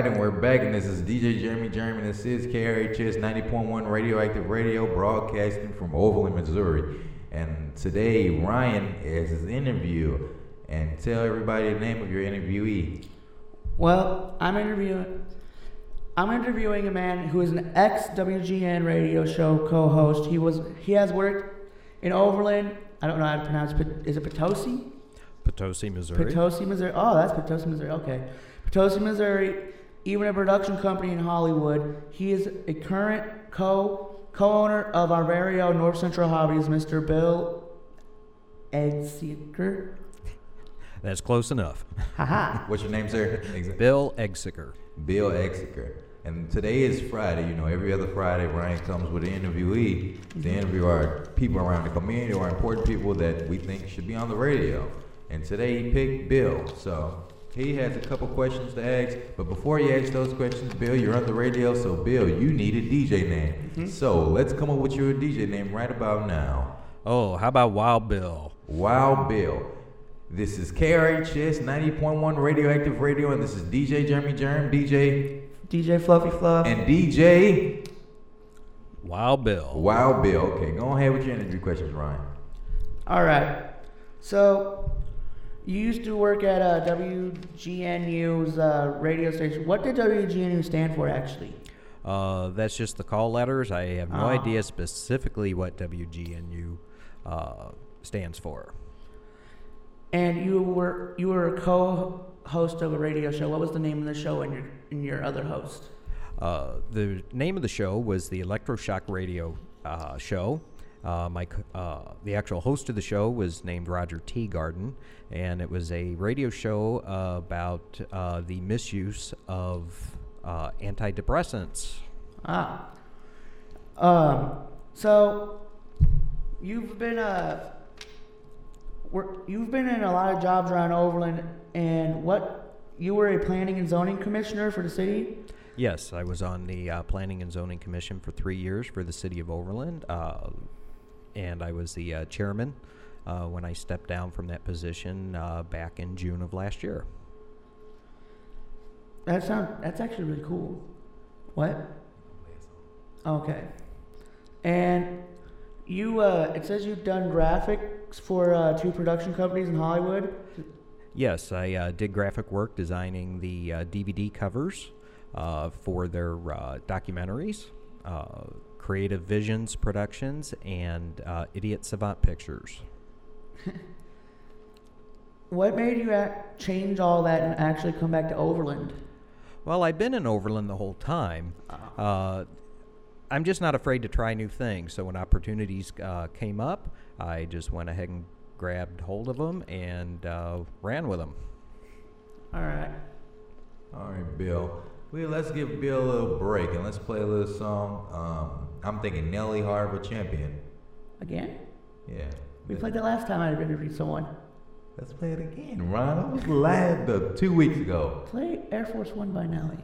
right, and we're back, and this is DJ Jeremy Jeremy, and this is KRHS 90.1 Radioactive Radio, broadcasting from Overland, Missouri. And today, Ryan is his interview, and tell everybody the name of your interviewee. Well, I'm interviewing a man who is an ex-WGN radio show co-host. He has worked in Overland. I don't know how to pronounce it. Is it Potosi? Potosi, Missouri. Potosi, Missouri. Oh, that's Potosi, Missouri. Okay. Potosi, Missouri. Even a production company in Hollywood. He is a current co-owner of our very own North Central Hobbies, Mr. Bill Eggseeker. That's close enough. Haha. What's your name, sir? Bill Eggseeker. Bill Eggseeker. And today is Friday. You know, every other Friday, Ryan comes with an interviewee to interview our people around the community or important people that we think should be on the radio. And today he picked Bill. So he has a couple questions to ask. But before he asks those questions, Bill, you're on the radio. So, Bill, you need a DJ name. Mm-hmm. So let's come up with your DJ name right about now. Oh, how about Wild Bill? Wild Bill. This is KRHS 90.1 Radioactive Radio, and this is DJ Jeremy Jerm, DJ Fluffy Fluff, and DJ Wild Bill. Wild Bill. Okay, go ahead with your interview questions, Ryan. All right. So you used to work at WGNU's radio station. What did WGNU stand for, actually? That's just the call letters. I have no idea specifically what WGNU stands for. And you were a co-host of a radio show. What was the name of the show and your other host? The name of the show was the Electroshock Radio show. The actual host of the show was named Roger Teagarden, and it was a radio show about the misuse of antidepressants. So you've been in a lot of jobs around Overland, and you were a planning and zoning commissioner for the city? Yes, I was on the Planning and Zoning Commission for 3 years for the city of Overland, and I was the chairman when I stepped down from that position back in June of last year. That's actually really cool. What? Okay. And you, it says you've done graphics for 2 production companies in Hollywood? Yes, I did graphic work designing the DVD covers for their documentaries, Creative Visions Productions, and Idiot Savant Pictures. What made you change all that and actually come back to Overland? Well, I've been in Overland the whole time. I'm just not afraid to try new things. So when opportunities came up, I just went ahead and grabbed hold of them and ran with them. All right, Bill. Well, let's give Bill a little break and let's play a little song. I'm thinking Nelly, Heart of a Champion. Again? Yeah. We played that last time I interviewed someone. Let's play it again, Ron. That was 2 weeks ago. Play Air Force One by Nelly.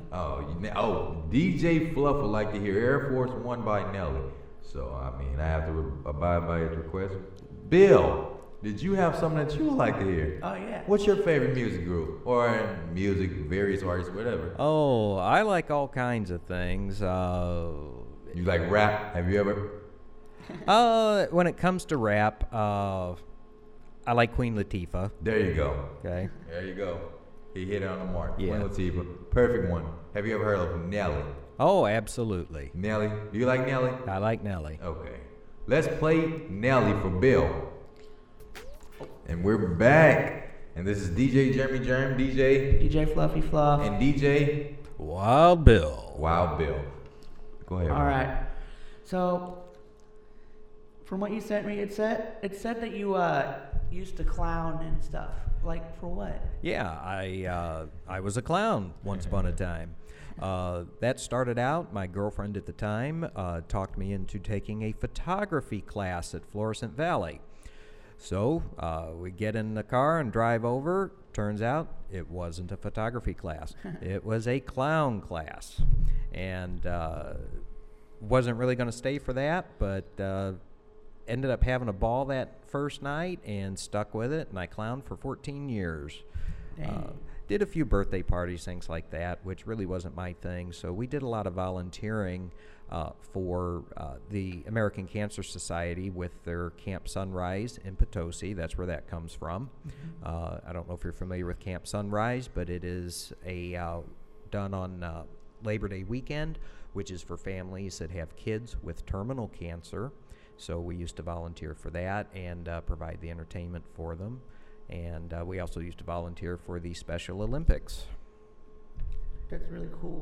DJ Fluff would like to hear Air Force One by Nelly. So, I mean, I have to abide by his request. Bill, did you have something that you would like to hear? Oh, yeah. What's your favorite music group? Or music, various artists, whatever. Oh, I like all kinds of things. You like rap? Have you ever? When it comes to rap, I like Queen Latifah. There you go. Okay. There you go. He hit it on the mark. Yeah. Queen Latifah. Perfect one. Have you ever heard of Nelly? Oh, absolutely. Nelly? Do you like Nelly? I like Nelly. Okay. Let's play Nelly for Bill. And we're back. And this is DJ Jeremy Jerm, DJ Fluffy Fluff. and DJ Wild Bill. Wild Bill. Go ahead. All right. So, from what you sent me, it said that you used to clown and stuff. Like, for what? Yeah, I was a clown once upon a time. That started out, my girlfriend at the time talked me into taking a photography class at Florissant Valley. So we get in the car and drive over. Turns out it wasn't a photography class. It was a clown class. And wasn't really going to stay for that, but ended up having a ball that first night and stuck with it, and I clowned for 14 years. did a few birthday parties, things like that, which really wasn't my thing. So we did a lot of volunteering for the American Cancer Society with their Camp Sunrise in Potosi. That's where that comes from. I don't know if you're familiar with Camp Sunrise, but it is done on Labor Day weekend, which is for families that have kids with terminal cancer. So we used to volunteer for that and provide the entertainment for them. And we also used to volunteer for the Special Olympics. That's really cool.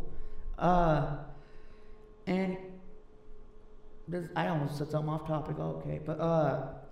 And I almost said something off topic. Okay, but